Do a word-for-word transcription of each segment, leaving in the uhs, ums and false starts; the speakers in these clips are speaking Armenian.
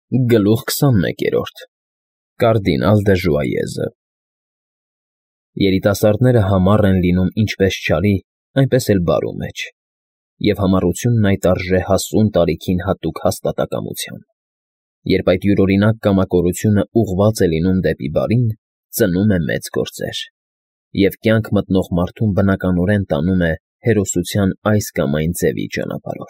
Գլուխ քսանմեկերորդ Կարդինալ դե Ժուայեզը Երիտասարդները համառ են լինում ինչպես չարի, այնպես էլ բարու մեջ, և համառությունն այդ արժե հասուն տարիքին հատուկ հաստատակամության. երբ այդ յուրօրինակ կամակորությունը ուղղված է լինում դեպի բարին, ծնում է մեծ գործեր, և կյանք մտնող մարդուն բնականորեն տանում է հերոսության այս կամ այն ձևի ճանապարհով։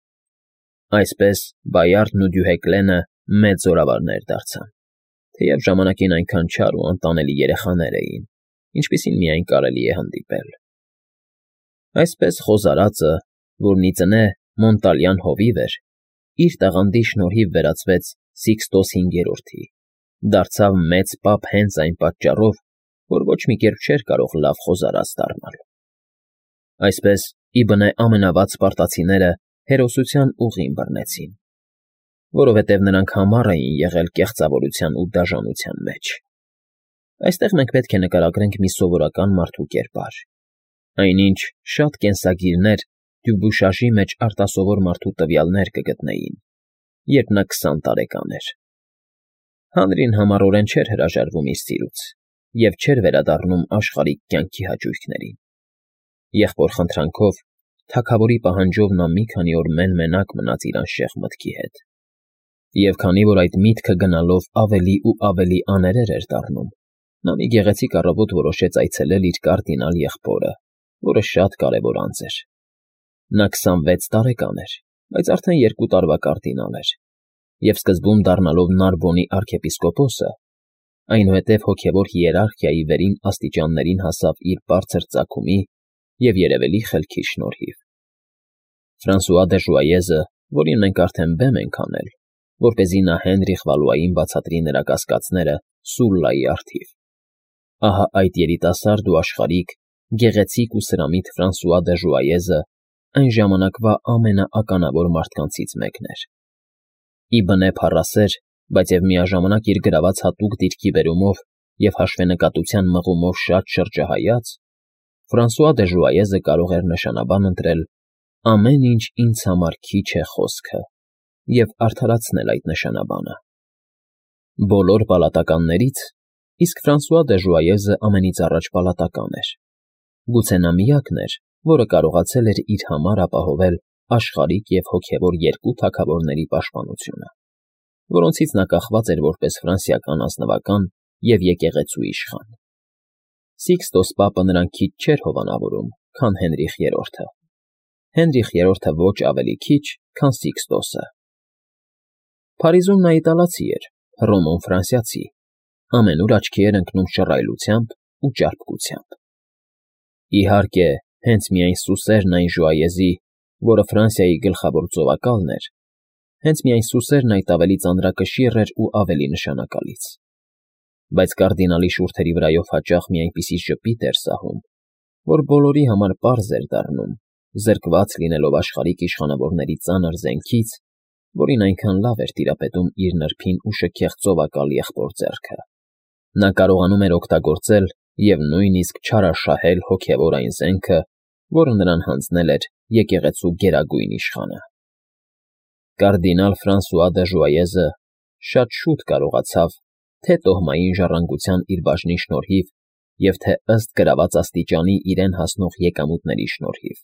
Այսպես Բայարդն ու Դյուհեկլենը մեծ զորավարներ դարձան, թեև ժամանակին այնքան չար ու անտանելի երեխաներ էին, ինչպիսին միայն կարելի է հանդիպել։ Այսպես խոզարածը, որն ի ծնե Մոնտալյան հովիվ էր, իր տաղանդի շնորհիվ վերածվեց Սիքստոս հինգերորդի, դարձավ մեծ պապ հենց այն պատճառով, որ ոչ մի կերպ չէր կարող լավ խոզարած դառնալ։ Այսպես, ի բնե ամենավատ սպարտացիները հերոսության ուղին բռնեցին, որովհետև նրանք համառ էին եղել կեղծավորության ու դաժանության մեջ։ Այստեղ մենք պետք է նկարագրենք մի սովորական մարդու կերպար, այնինչ շատ կենսագիրներ Դյուբուշաժի մեջ արտասովոր մարդու տվյալներ կգտնեին, երբ նա քսան տարեկան էր։ Հանրին համառորեն չէր հրաժարվում իր սիրուց և չէր վերադառնում աշխարհիկ կյանքի հաճույքներին։ Եղբոր խնդրանքով, թագավորի պահանջով նա մի քանի օր մեն֊մենակ մնաց իր անշեղ մտքի հետ, և քանի որ այդ միտքը գնալով ավելի ու ավելի աներեր էր դառնում, նա մի գեղեցիկ առավոտ որոշեց այցելել իր կարդինալ եղբորը, որը շատ կարևոր անձ էր։ Նա քսանվեց տարեկան էր, բայց արդեն երկու տարվա կարդինալ էր, և սկզբում դառնալով Նարբոնի արքեպիսկոպոսը, այնուհետև հոգևոր հիերարխիայի վերին աստիճաններին հասավ իր բարձր ծագումի և երևելի խելքի շնորհիվ։ Ֆրանսուଆ դե Ժուայեզը, որին մենք արդեն բեմ ենք հանել, որպեսզի նա Հենրիխ Վալուային բացատրի նրա կասկածները Սուլլայի առթիվ։ Ահա այդ երիտասարդ ու աշխարհիկ, գեղեցիկ ու սրամիտ Ֆրանսուଆ դե Ժուայեզը այն ժամանակվա ամենաականավոր մարդկանցից մեկն էր։ Ի բնե փառասեր, բայց և միաժամանակ իր գրաված հատուկ դիրքի բերումով և հաշվենկատության մղումով շատ շրջահայաց, Ֆրանսուଆ դե Ժուայեզը կարող էր նշանաբան ընտրել «Ամեն ինչ ինձ համար քիչ է» խոսքը և արդարացնել այդ նշանաբանը։ Բոլոր պալատականներից իսկ Ֆրանսուଆ դե Ժուայեզը ամենից առաջ պալատական էր, գուցե նա միակն էր, որը կարողացել էր իր համար ապահովել աշխարհիկ և հոգևոր երկու թագավորների պաշտպանությունը, որոնցից նա կախված էր որպես ֆրանսիական ազնվական և եկեղեցու իշխան։ Սիքստոս պապը նրան քիչ չէր հովանավորում, քան Հենրիխ երրորդը, Հենրիխ երրորդը ոչ ավելի քիչ, քան Սիքստոսը։ Փարիզում նա իտալացի էր, Հռոմում ֆրանսիացի, ամենուր աչքի էր ընկնում շռայլությամբ ու ճարպկությամբ։ Իհարկե, հենց միայն սուսերն այն Ժուայեզի, որը Ֆրանսիայի գլխավոր ծովակալն էր, հենց միայն սուսերն այդ ավելի ծանրակշիռ էր ու ավելի նշանակալից։ Բայց կարդինալի շուրթերի վրայով հաճախ մի այնպիսի ժպիտ էր սահում, որ բոլորի համար պարզ էր դառնում, զրկված լինելով աշխարհիկ իշխանավորների ծանր զենքից, որին այնքան լավ էր տիրապետում իր նրբին ու շքեղ ծովակալ եղբոր ձեռքը։ Նա կարողանում էր օգտագործել և նույնիսկ չարաշահել հոգևոր այն զենքը, որը նրան հանձնել էր եկեղեցու գերագույն իշխանը։ Կարդինալ Ֆրանսուଆ դե Ժուայեզը շատ շուտ կարողացավ թե՛ տոհմային ժառանգության իր բաժնի շնորհիվ և թե՛ ըստ գրաված աստիճանի իրեն հասնող եկամուտների շնորհիվ։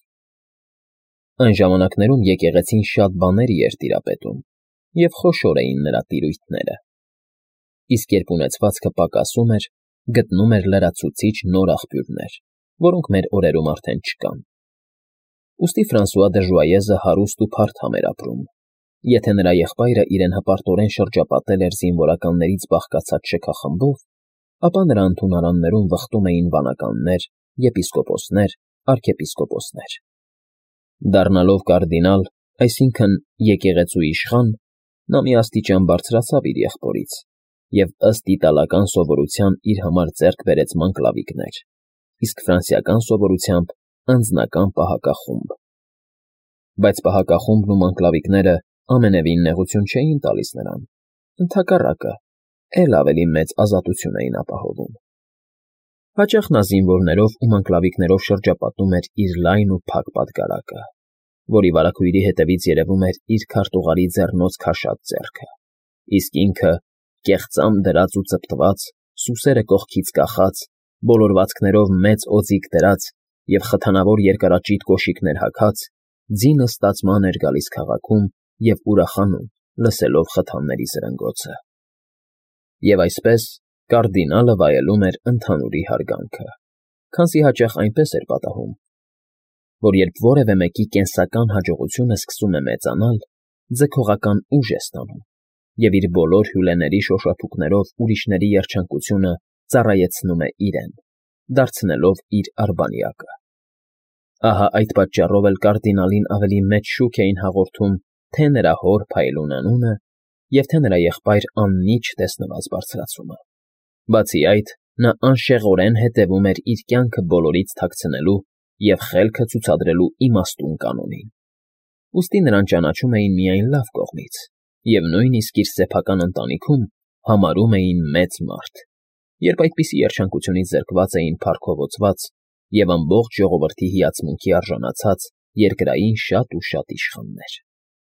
Այն ժամանակներում եկեղեցին շատ բաների էր տիրապետում, և խոշոր էին նրա տիրույթները, իսկ երբ ունեցվածքը պակասում էր, գտնում էր լրացուցիչ նոր աղբյուրներ, որոնք մեր օրերում արդեն չկան։ Ուստի Ֆրանսուଆ դե Ժուայեզը հարուստ ու փարթամ էր ապրում։ Եթե նրա եղբայրը իրեն հպարտորեն շրջապատել էր զինվորականներից բաղկացած շքախմբով, ապա նրա ընդունարաններում վխտում էին վանականներ, եպիսկոպոսներ, արքեպիսկոպոսներ։ Դառնալով կարդինալ, այսինքն եկեղեցու իշխան, նա մի աստիճան բարձրացավ իր եղբորից և ըստ իտալական սովորության իր համար ձեռք բերեց մանկլավիկներ, իսկ ֆրանսիական սովորությամբ անձնական պահակախումբ։ Բայց պահակախումբն ու մանկլավիկները ամենևին նեղություն չէին տալիս նրան, ընդհակառակը, էլ ավելի մեծ ազատություն էին ապահովում։ Հաճախ նա զինվորներով ու մանկլավիկներով շրջապատում էր իր լայն ու փակ պատգարակը, որի վարագույրի հետևից երևում էր իր քարտուղարի ձեռնոց քաշած ձեռքը։ իսկ ինքը, կեղծամ դրած ու ծպտված, սուսերը կողքից կախած, բոլորվածքներով մեծ օձիք դրած և խթանավոր երկարաճիտ կոշիկներ հագած, ձինը ստացման էր գալիս քաղաքում և ուրախանում, լսելով խթանների զրնգոցը։ Եվ այսպես կարդինալը վայելում էր ընդհանուրի հարգանքը, քանզի հաճախ այնպես էր պատահում, որ երբ որևէ մեկի կենսական հաջողությունը սկսում է մեծանալ, ձգողական ուժ է ստանում և իր բոլոր հյուլեների շոշափուկներով ուրիշների երջանկությունը ծառայեցնում է իրեն, դարձնելով իր արբանյակը։ Ահա այդ պատճառով էլ կարդինալին ավելի մեծ շուք էին հաղորդում թե նրա հոր Փայլուն անունը և թե նրա եղբայր Աննի չտեսնված բարձրացումը։ Բացի այդ, նա անշեղորեն հետևում էր իր կյանքը բոլորից թաքցնելու և խելքը ցուցադրելու իմաստուն կանոնին։ Ուստի նրան ճանաչում էին միայն լավ կողմից և նույնիսկ իր սեփական ընտանիքում համարում էին մեծ մարդ, երբ այդպիսի երջանկությունից զրկված էին փառքովոծված և ամբողջ ժողովրդի հիացմունքի արժանացած երկրային շատ ու շատ իշխաններ։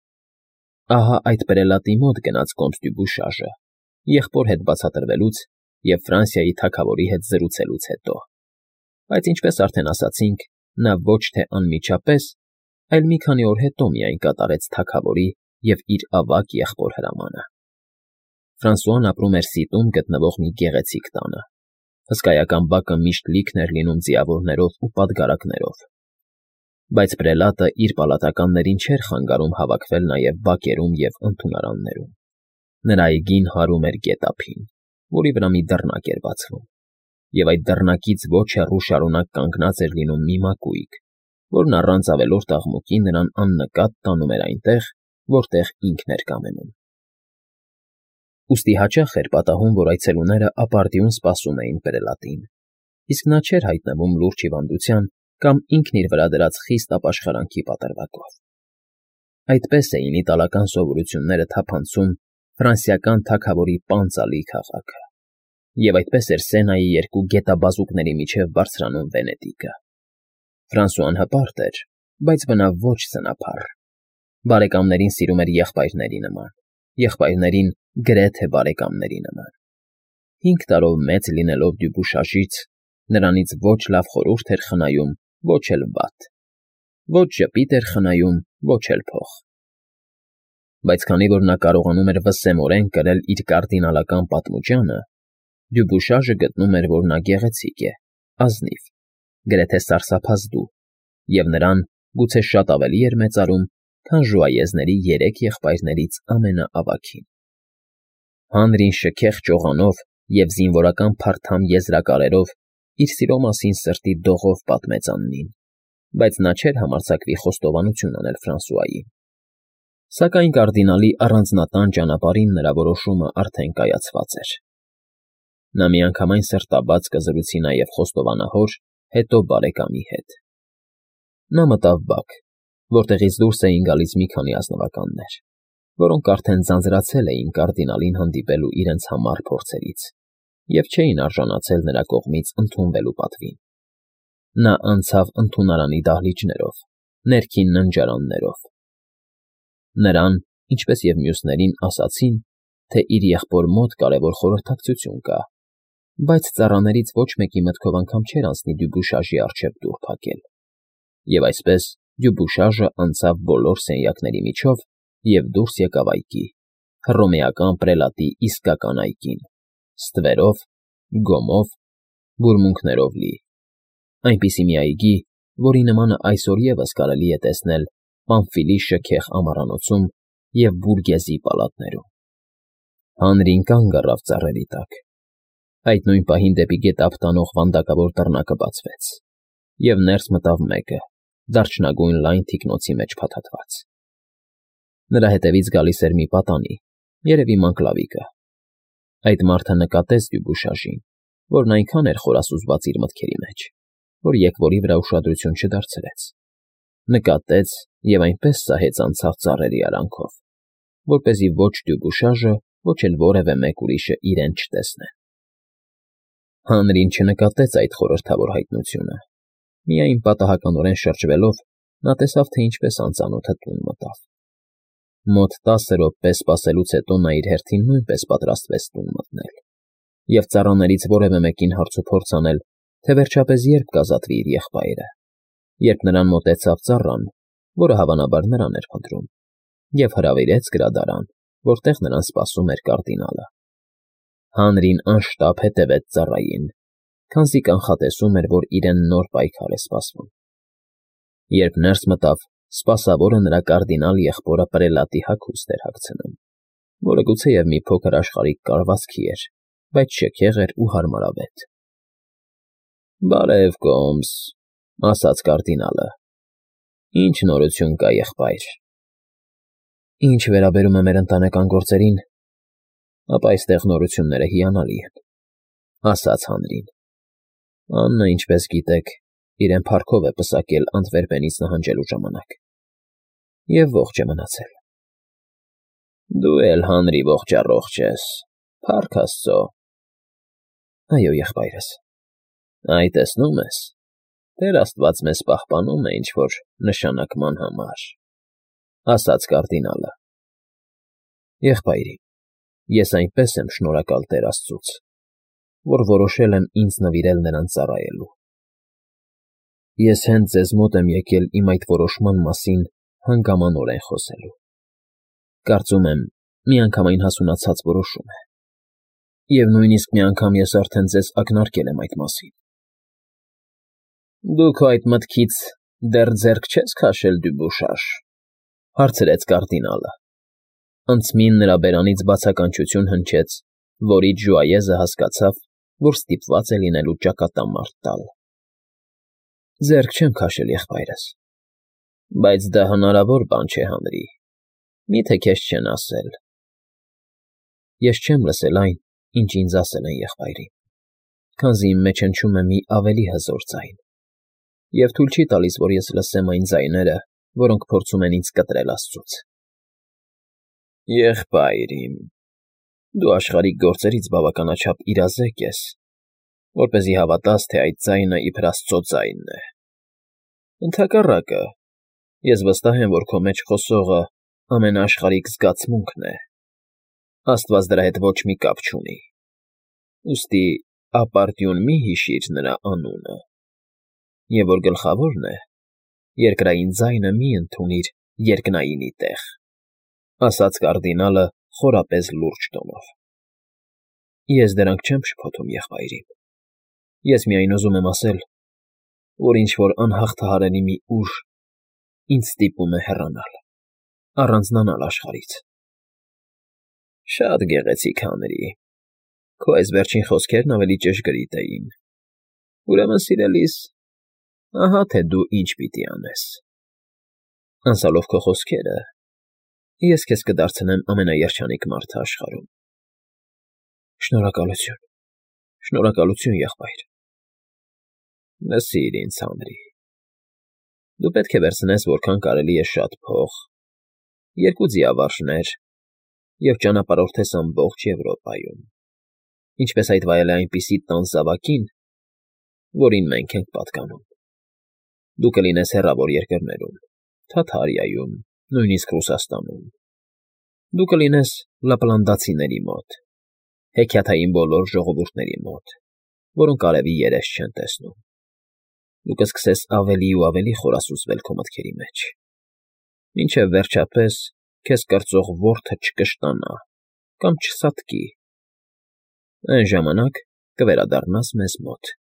Ահա այդ պրելատի մոտ գնաց կոնտ Դյուբուշաժը, եղբոր հետ բացատրվելուց և Ֆրանսիայի թագավորի հետ զրուցելուց հետո, բայց ինչպես արդեն ասացինք, նա ոչ թե անմիջապես, այլ մի քանի օր հետո միայն կատարեց թագավորի և իր ավագ եղբոր հրամանը։ Ֆրանսուան ապրում էր Սիտում գտնվող մի գեղեցիկ տանը։ Հսկայական բակը միշտ լիքն էր լինում ձիավորներով ու պատգարակներով։ Բայց պրելատը իր պալատականներին չէր խանգարում հավաքվել նաև բակերում և ընդունարաններում։ Նրա այգին հարում էր գետափին, որի վրա մի դռնակ էր բացվում, և այդ դռնակից ոչ հեռու շարունակ կանգնած էր լինում մի մակույկ, որն առանց ավելորդ աղմուկի նրան աննկատ տանում էր այնտեղ, որտեղ ինքն էր կամենում։ Ուստի հաճախ էր պատահում, որ այցելուները ապարդյուն սպասում էին պրելատին, իսկ նա չէր հայտնվում լուրջ հիվանդության կամ ինքն իր վրա դրած խիստ ապաշխարանքի պատրվակով։ Այդպես էին իտալական սովորությունները թափանցում ֆրանսիական թագավորի պանծալի քաղաքը, և այդպես էր Սենայի երկու գետաբազուկների միջև բարձրանում Վենետիկը։ Ֆրանսուան հպարտ էր, բայց բնավ ոչ սնափառ։ Բարեկամներին սիրում էր եղբայրների նման, եղբայրներին գրեթե բարեկամների նման։ Հինգ տարով մեծ լինելով Դյուբուշաժից, նրանից ոչ լավ խորհուրդ էր խնայում, ոչ էլ վատ, ոչ ժպիտ էր խնայում, ոչ էլ փող։ Բայց քանի որ նա կարողանում էր վսեմորեն կրել իր կարդինալական պատմուճանը, Դյուբուշաժը գտնում էր, որ նա գեղեցիկ է, ազնիվ, գրեթե սարսափազդու, և նրան գուցե շատ ավելի էր մեծարում, քան Ժուայեզների երեք եղբայրներից ամենաավագին։ Հանրին շքեղ ճողանով և զինվորական փարթամ եզրակարերով իր սիրո մասին սրտի դողով պատմեց Աննին, բայց նա չէր համարձակվի խոստովանություն անել Ֆրանսուային։ Սակայն կարդինալի առանձնատան ճանապարհին նրա որոշումը արդեն կայացված էր։ Նա միանգամայն սրտաբաց կզրուցի նաև խոստովանա հոր, հետո բարեկամի հետ։ Նա մտավ բակ, որտեղից դուրս էին գալիս մի քանի ազնվականներ, որոնք արդեն ձանձրացել էին կարդինալին հանդիպելու իրենց համառ փորձերից և չէին արժանացել նրա կողմից ընդունվելու պատվին։ Նա անցավ ընդունարանի դահլիճներով, ներքին ննջարաններով։ Նրան, ինչպես և մյուսներին, ասացին, թե իր եղբոր մոտ կարևոր խորհրդակցություն կա, բայց ծառաներից ոչ մեկի մտքով անգամ չէր անցնի Դյուբուշաժի առջև դուռ փակել։ Եվ այսպես Դյուբուշաժը անցավ բոլոր սենյակների միջով և դուրս եկավ այգի, հռոմեական պրելատի իսկական այգին, ստվերով, գոմով, բուրմունքներով լի, այնպիսի մի այգի, որի նմանը այսօր ևս կարելի է տեսնել Պամֆիլի շքեղ ամառանոցում և Բուրգեզի պալատներում։ Հանրին կանգ առավ ծառերի տակ։ Այդ նույն պահին դեպի գետափ տանող վանդակավոր դռնակը բացվեց, և ներս մտավ մեկը, դարչնագույն լայն թիկնոցի մեջ փաթաթված։ Նրա հետևից գալիս էր մի պատանի, երևի մանկլավիկը։ Այդ մարդը նկատեց Դյուբուշաժին, որն այնքան էր խորասուզված իր մտքերի մեջ, որ եկվորի վրա ուշադրություն չդարձրեց։ Նկատեց և այնպես սահեց անցավ ծառերի արանքով, որպեսզի ոչ Դյուբուշաժը, ոչ էլ որևէ մեկ ուրիշը իրեն չտեսնեն։ Հանրին չնկատեց այդ խորհրդավոր հայտնությունը, միայն պատահականորեն շրջվելով, նա տեսավ, թե ինչպես անծանոթը տուն մտավ։ Մոտ տասը րոպե սպասելուց հետո նա իր հերթին նույնպես պատրաստվեց տուն մտնել և ծառաներից որևէ մեկին հարցուփորձ անել, թե վերջապես երբ կազատվի իր եղբայրը, երբ նրան մոտեցավ ծառան, որը հավանաբար նրան էր փնտրում, և հրավիրեց գրադարան, որտեղ նրան սպասում էր կարդինալը։ Հանրին անշտապ հետևեց ծառային, քանզի կանխատեսում էր, որ իրեն նոր պայքար է սպասվում։ Երբ ներս մտավ, սպասավորը նրա կարդինալ եղբորը պրելատի հագուստ էր հագցնում, որը գուցեև մի փոքր աշխարհիկ կալվածքի էր, բայց շքեղ էր ու հարմարավետ։ «Բարև, Կոմս,֊ ասաց կարդինալը,֊ ի՞նչ նորություն կա, եղբայր»։ «Ինչ վերաբերում է մեր ընտանեկան գործերին, ապա այստեղ նորությունները հիանալի են,֊ ասաց հանրին։ Աննը, ինչպես գիտեք, իրեն փառքով է պսակել Անտվերպենից նահանջելու ժամանակ և ողջ է մնացել»։ «Դու էլ, հանրի, ողջ֊առողջ ես, փառք աստծո»։ «Այո, եղբայրս»։ «Այ, տեսնում ես, Տեր աստված մեզ պահպանում է ինչ֊որ նշանակման համար,֊ ասաց կարդինալը։ «Եղբայրի, ես այնպես եմ շնորհակալ Տեր աստծուց, որ որոշել եմ ինձ նվիրել նրան ծառայելու։ Ես հենց ձեզ մոտ եմ եկել իմ այդ որոշման մասին հանգամանորեն խոսելու։ Կարծում եմ, միանգամայն հասունացած որոշում է, և նույնիսկ մի անգամ ես արդեն ձեզ ակնարկել եմ այդ մասին»։ «Դու քո այդ մտքից դեռ ձեռք չե՞ս քաշել, Դյուբուշար,֊ հարցրեց կարդինալը։ Անցմին նրա բերանից բացականչություն հնչեց, որից Ժուայեզը հասկացավ, որ ստիպված է լինելու ճակատամարտ տալ։ «Ձեռք չեմ քաշել, եղբայրս»։ «Բայց դա հնարավոր բան չէ, հանրի, մի՞թե քեզ չեն ասել»։ «Ես չեմ լսել այն, ինչ ինձ ասել են, եղբայրի, քանզի իմ մեջ հնչում է մի ավելի հզոր ձայն, և թույլ չի տալիս, որ ես լսեմ այն ձայները, որոնք փորձում են ինձ կտրել աստծուց»։ «Եղբայր իմ, դու աշխարհիկ գործերից բավականաչափ իրազեկ ես, որպեսզի հավատաս, թե այդ ձայնը իբր աստծո ձայնն է։ Ընդհակառակը, ես վստահ եմ, որ քո մեջ խոսողը ամենաաշխարհիկ զգացմունքն է, աստված դրա հետ ոչ մի կապ չունի, ուստի ապարդյուն մի՛ հիշիր նրա անունը, և որ գլխավորն է, երկրային ձայնը մի՛ ընդունիր երկնայինի տեղ», ասաց կարդինալը խորապես լուրջ տոնով։ «Ես դրանք չեմ շփոթում, եղբայր իմ, ես միայն ուզում եմ ասել, որ ինչ֊որ անհաղթահարելի մի ուժ ինձ ստիպում է հեռանալ, առանձնանալ աշխարհից»։ «Շատ գեղեցիկ, հանրի, քո այս վերջին խոսքերն ավելի ճշգրիտ էին։ Ուրեմն, սիրելիս, ահա թե դու ինչ պիտի անես. անցյալով քո խոսքերը, ես քեզ կդարձնեմ ամենաերջանիկ մարդը աշխարհում»։ «Շնորհակալություն, շնորհակալություն, եղբայր»։ «Լսիր ինձ, հանրի, դու պետք է վերցնես որքան կարելի է շատ փող, երկու ձիավարժներ և ճանապարհորդես ամբողջ Եվրոպայում, ինչպես այդ վայել է այնպիսի տան զավակին, որին մենք ենք պատկանում։ Դու կլինես հեռավոր երկրներում, Թաթարիայում, նույնիսկ Ռուսաստանում։ Դու կլինես լապլանդացիների մոտ, հեքիաթային բոլոր ժողովուրդների մոտ, որոնք արևի երես չեն տեսնում։ Դու կսկսես ավելի ու ավելի խորասուզվել քո մտքերի մեջ, մինչև վերջապես քեզ կրծող որթը չկշտանա կամ չսատկի։ Այն ժամանակ կվերադառնաս մեզ մոտ,